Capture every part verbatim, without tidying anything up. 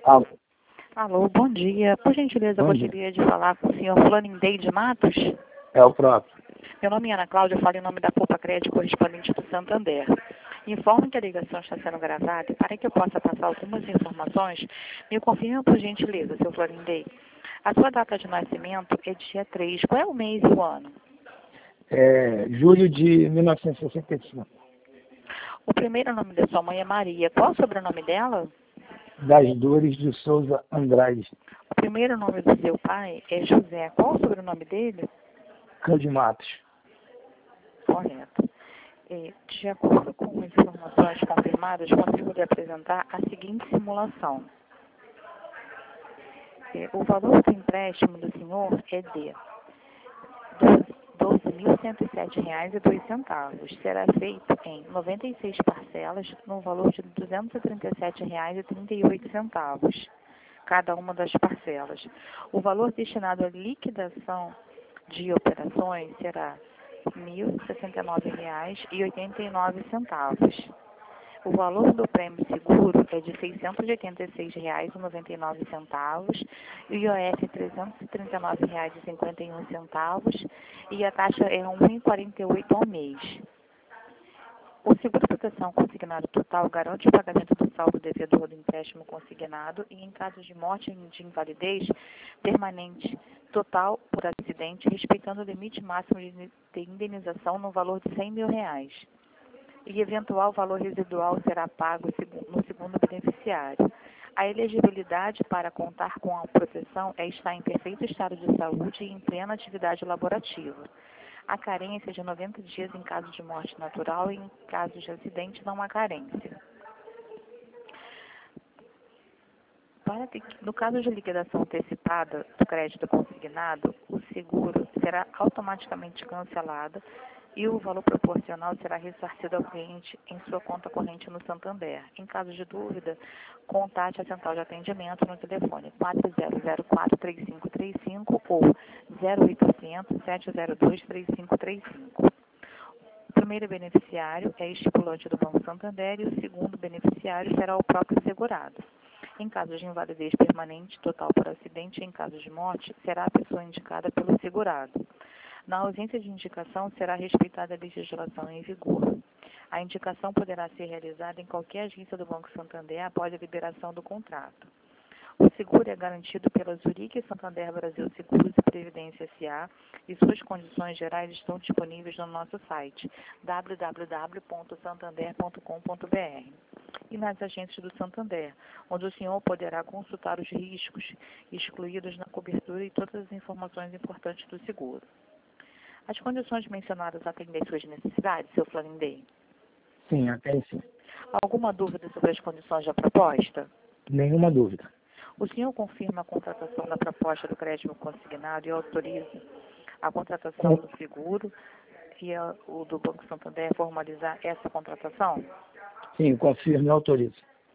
Alô, Alô, bom dia. Por gentileza, eu bom dia. gostaria de falar com o senhor Flanindei de Matos. É o próprio. Meu nome é Ana Cláudia, eu falo em nome da Copa Crédito, correspondente do Santander. Informo que a ligação está sendo gravada e para que eu possa passar algumas informações, me confirme por gentileza, seu Flanindei. A sua data de nascimento é dia três. Qual é o mês e o ano? É julho de mil novecentos e sessenta e cinco. O primeiro nome da sua mãe é Maria. Qual é o sobrenome dela? Das Dores de Souza Andrade. O primeiro nome do seu pai é José. Qual é o sobrenome dele? Cândido Matos. Correto. É, de acordo com as informações confirmadas, consigo lhe apresentar a seguinte simulação. É, o valor do empréstimo do senhor é de doze mil cento e sete reais e dois centavos. Será feito em noventa e seis parcelas no valor de duzentos e trinta e sete reais e trinta e oito centavos, cada uma das parcelas. O valor destinado à liquidação de operações será mil e sessenta e nove reais e oitenta e nove centavos. O valor do prêmio seguro é de seiscentos e oitenta e seis reais e noventa e nove centavos, o I O F trezentos e trinta e nove reais e cinquenta e um centavos e a taxa é um vírgula quarenta e oito ao mês. O seguro-proteção consignado total garante o pagamento do saldo devedor do empréstimo consignado e, em caso de morte e de invalidez permanente total por acidente, respeitando o limite máximo de indenização no valor de cem mil reais. E eventual valor residual será pago no segundo beneficiário. A elegibilidade para contar com a proteção é estar em perfeito estado de saúde e em plena atividade laborativa. A carência é de noventa dias em caso de morte natural e em caso de acidente não há carência. Para que, no caso de liquidação antecipada do crédito consignado, o seguro será automaticamente cancelado e o valor proporcional será ressarcido ao cliente em sua conta corrente no Santander. Em caso de dúvida, contate a central de atendimento no telefone quatro zero zero quatro, três cinco três cinco ou zero oitocentos, sete zero dois, três cinco três cinco. O primeiro beneficiário é estipulante do Banco Santander e o segundo beneficiário será o próprio segurado. Em caso de invalidez permanente total por acidente e em caso de morte, será a pessoa indicada pelo segurado. Na ausência de indicação, será respeitada a legislação em vigor. A indicação poderá ser realizada em qualquer agência do Banco Santander após a liberação do contrato. O seguro é garantido pela Zurique Santander Brasil Seguros e Previdência S A e suas condições gerais estão disponíveis no nosso site w w w ponto santander ponto com ponto b r e nas agências do Santander, onde o senhor poderá consultar os riscos excluídos na cobertura e todas as informações importantes do seguro. As condições mencionadas atendem suas necessidades, seu Flanindei? Sim, até sim. Alguma dúvida sobre as condições da proposta? Nenhuma dúvida. O senhor confirma a contratação da proposta do crédito consignado e autoriza a contratação do seguro e a, o do Banco Santander formalizar essa contratação? Sim, confirmo e autorizo.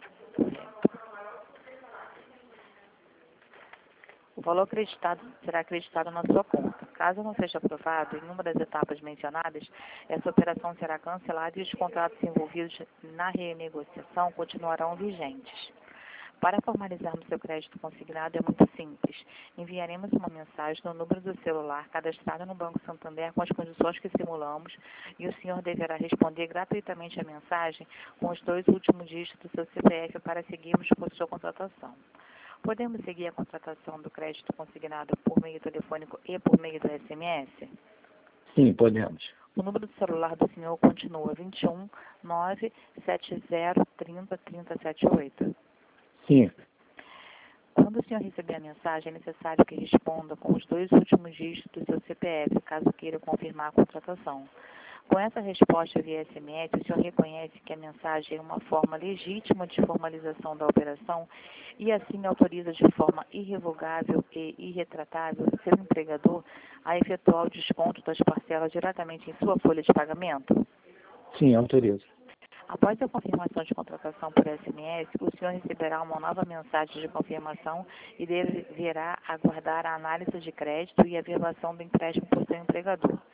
O valor acreditado será acreditado na sua conta. Caso não seja aprovado em uma das etapas mencionadas, essa operação será cancelada e os contratos envolvidos na renegociação continuarão vigentes. Para formalizarmos seu crédito consignado é muito simples. Enviaremos uma mensagem no número do celular cadastrado no Banco Santander com as condições que simulamos e o senhor deverá responder gratuitamente a mensagem com os dois últimos dígitos do seu C P F para seguirmos com sua contratação. Podemos seguir a contratação do crédito consignado por meio telefônico e por meio do S M S? Sim, podemos. O número do celular do senhor continua vinte e um, nove sete zero, trinta, trinta, setenta e oito. Sim. Quando o senhor receber a mensagem, é necessário que responda com os dois últimos dígitos do seu C P F, caso queira confirmar a contratação. Com essa resposta via S M S, o senhor reconhece que a mensagem é uma forma legítima de formalização da operação e assim autoriza de forma irrevogável e irretratável seu empregador a efetuar o desconto das parcelas diretamente em sua folha de pagamento? Sim, autorizo. Após a confirmação de contratação por S M S, o senhor receberá uma nova mensagem de confirmação e deverá aguardar a análise de crédito e a verbação do empréstimo por seu empregador.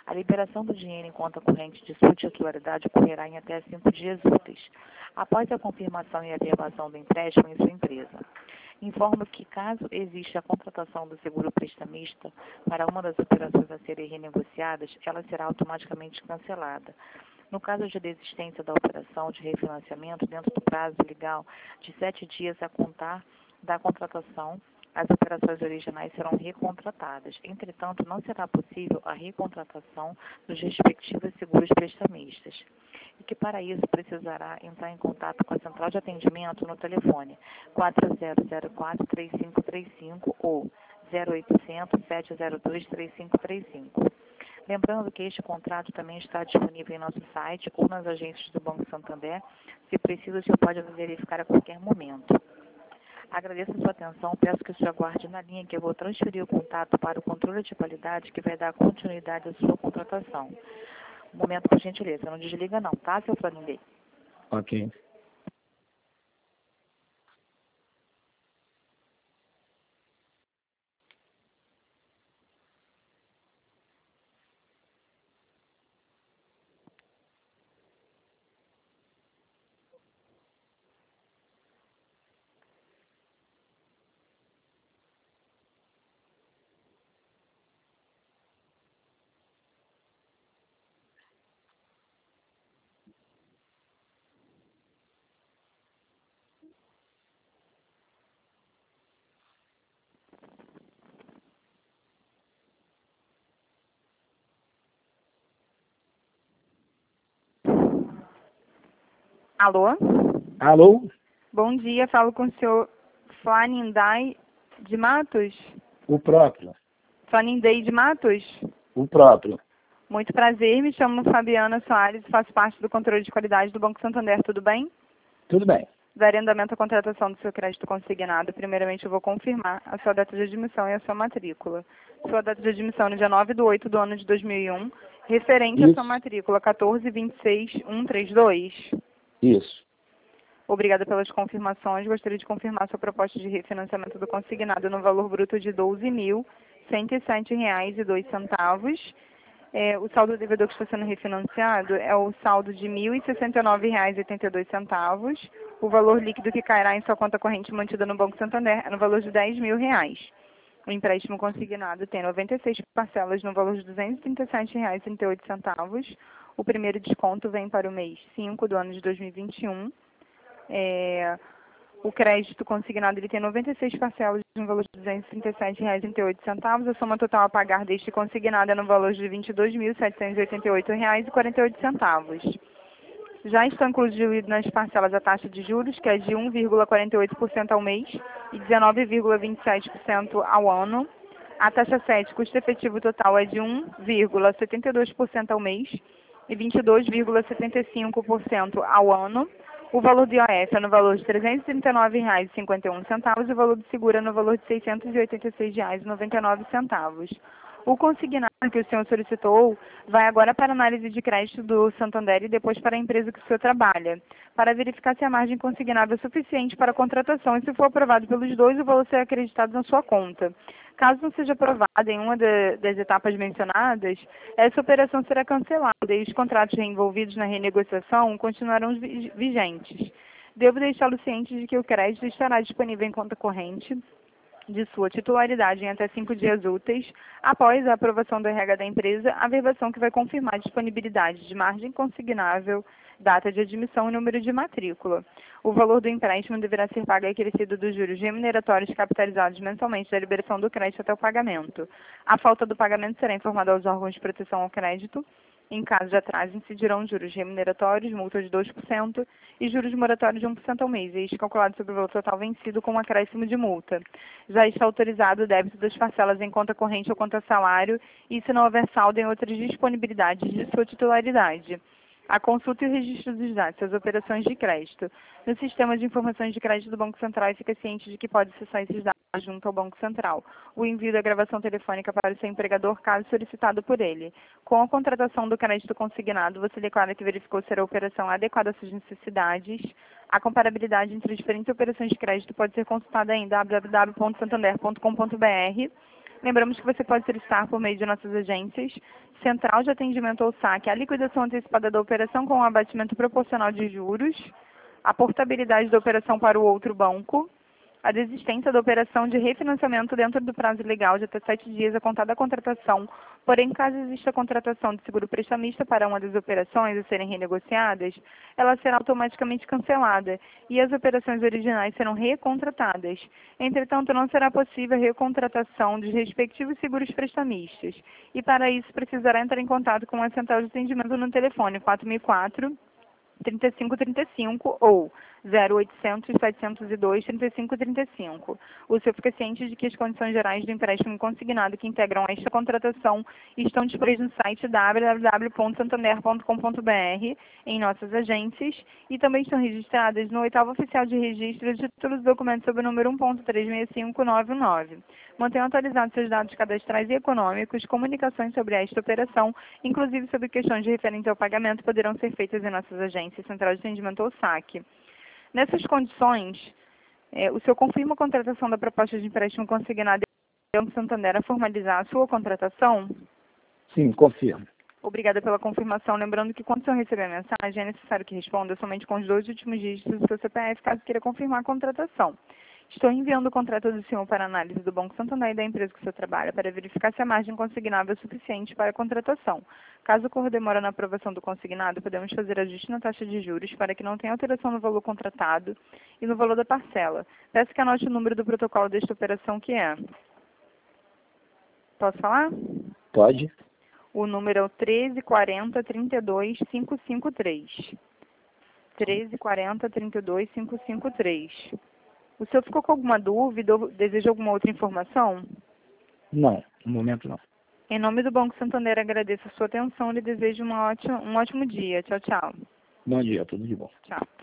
A liberação do dinheiro em conta corrente de sua titularidade ocorrerá em até cinco dias úteis, após a confirmação e averbação do empréstimo em sua empresa. Informo que, caso exista a contratação do seguro prestamista para uma das operações a serem renegociadas, ela será automaticamente cancelada. No caso de desistência da operação de refinanciamento, dentro do prazo legal de sete dias a contar da contratação, as operações originais serão recontratadas. Entretanto, não será possível a recontratação dos respectivos seguros prestamistas, e que para isso precisará entrar em contato com a central de atendimento no telefone quatro zero zero quatro, três cinco três cinco ou zero oitocentos, sete zero dois, três cinco três cinco. Lembrando que este contrato também está disponível em nosso site ou nas agências do Banco Santander. Se preciso, o senhor pode verificar a qualquer momento. Agradeço a sua atenção, peço que o senhor aguarde na linha que eu vou transferir o contato para o controle de qualidade que vai dar continuidade à sua contratação. Um momento, por gentileza, não desliga não, tá, seu Flanindei? Ok. Alô? Alô? Bom dia, falo com o senhor Flanindai de Matos? O próprio. Flanindai de Matos? O próprio. Muito prazer, me chamo Fabiana Soares e faço parte do controle de qualidade do Banco Santander, tudo bem? Tudo bem. Darei andamento à contratação do seu crédito consignado. Primeiramente, eu vou confirmar a sua data de admissão e a sua matrícula. Sua data de admissão no dia nove de oito do ano de dois mil e um, referente Isso. à sua matrícula quatorze vinte e seis mil cento e trinta e dois. Isso. Obrigada pelas confirmações. Gostaria de confirmar sua proposta de refinanciamento do consignado no valor bruto de doze mil cento e sete reais e dois centavos. É, o saldo devedor que está sendo refinanciado é o saldo de mil e sessenta e nove reais e oitenta e dois centavos. O valor líquido que cairá em sua conta corrente mantida no Banco Santander é no valor de dez mil reais. O empréstimo consignado tem noventa e seis parcelas no valor de duzentos e trinta e sete reais e trinta e oito centavos. O primeiro desconto vem para o mês cinco do ano de dois mil e vinte e um. É, o crédito consignado ele tem noventa e seis parcelas no valor de duzentos e trinta e sete reais e trinta e oito centavos. A soma total a pagar deste consignado é no valor de vinte e dois mil setecentos e oitenta e oito reais e quarenta e oito centavos. Já está incluído nas parcelas a taxa de juros, que é de um vírgula quarenta e oito por cento ao mês e dezenove vírgula vinte e sete por cento ao ano. A taxa sete, custo efetivo total, é de um vírgula setenta e dois por cento ao mês e vinte e dois vírgula setenta e cinco por cento ao ano. O valor do I O F é no valor de trezentos e trinta e nove reais e cinquenta e um centavos e o valor do seguro é no valor de seiscentos e oitenta e seis reais e noventa e nove centavos. O consignado que o senhor solicitou vai agora para a análise de crédito do Santander e depois para a empresa que o senhor trabalha, para verificar se a margem consignada é suficiente para a contratação e, se for aprovado pelos dois, o valor será acreditado na sua conta. Caso não seja aprovado em uma de, das etapas mencionadas, essa operação será cancelada e os contratos envolvidos na renegociação continuarão vigentes. Devo deixá-lo ciente de que o crédito estará disponível em conta corrente de sua titularidade em até cinco dias úteis, após a aprovação do R H da empresa, a verbação que vai confirmar a disponibilidade de margem consignável, data de admissão e número de matrícula. O valor do empréstimo deverá ser pago e acrescido dos juros remuneratórios capitalizados mensalmente da liberação do crédito até o pagamento. A falta do pagamento será informada aos órgãos de proteção ao crédito. Em caso de atraso, incidirão juros remuneratórios, multa de dois por cento e juros moratórios de um por cento ao mês, este calculado sobre o valor total vencido com um acréscimo de multa. Já está autorizado o débito das parcelas em conta corrente ou conta salário e, se não houver saldo, em outras disponibilidades de sua titularidade. A consulta e o registro dos dados das operações de crédito. No sistema de informações de crédito do Banco Central, fica ciente de que pode acessar esses dados junto ao Banco Central. O envio da gravação telefônica para o seu empregador, caso solicitado por ele. Com a contratação do crédito consignado, você declara que verificou ser a operação adequada às suas necessidades. A comparabilidade entre diferentes operações de crédito pode ser consultada em w w w ponto santander ponto com ponto b r. Lembramos que você pode solicitar por meio de nossas agências, Central de Atendimento ao Saque, a liquidação antecipada da operação com o abatimento proporcional de juros, a portabilidade da operação para o outro banco, a desistência da operação de refinanciamento dentro do prazo legal de até sete dias a contar da contratação, porém, caso exista contratação de seguro prestamista para uma das operações a serem renegociadas, ela será automaticamente cancelada e as operações originais serão recontratadas. Entretanto, não será possível a recontratação dos respectivos seguros prestamistas e, para isso, precisará entrar em contato com a central de atendimento no telefone quatro mil e quatro, trinta e cinco trinta e cinco ou zero oitocentos, setecentos e dois, trinta e cinco trinta e cinco. O senhor fica ciente de que as condições gerais do empréstimo consignado que integram esta contratação estão disponíveis no site w w w ponto santander ponto com ponto b r, em nossas agências, e também estão registradas no oitavo oficial de registro de títulos e documentos sob o número um ponto três seis cinco nove nove. Mantenham atualizados seus dados cadastrais e econômicos. Comunicações sobre esta operação, inclusive sobre questões referentes ao pagamento, poderão ser feitas em nossas agências Central de Atendimento ao Saque. Nessas condições, eh, o senhor confirma a contratação da proposta de empréstimo consignado e o Banco Santander a formalizar a sua contratação? Sim, confirmo. Obrigada pela confirmação. Lembrando que quando o senhor receber a mensagem, é necessário que responda somente com os dois últimos dígitos do seu C P F, caso queira confirmar a contratação. Estou enviando o contrato do senhor para análise do Banco Santander e da empresa que o senhor trabalha para verificar se a margem consignável é suficiente para a contratação. Caso ocorra demora na aprovação do consignado, podemos fazer ajuste na taxa de juros para que não tenha alteração no valor contratado e no valor da parcela. Peço que anote o número do protocolo desta operação, que é... Posso falar? Pode. O número é o treze quarenta, trinta e dois, quinhentos e cinquenta e três. treze quarenta, trinta e dois, quinhentos e cinquenta e três. O senhor ficou com alguma dúvida ou deseja alguma outra informação? Não, no momento não. Em nome do Banco Santander, agradeço a sua atenção e lhe desejo uma ótima, um ótimo dia. Tchau, tchau. Bom dia, tudo de bom. Tchau.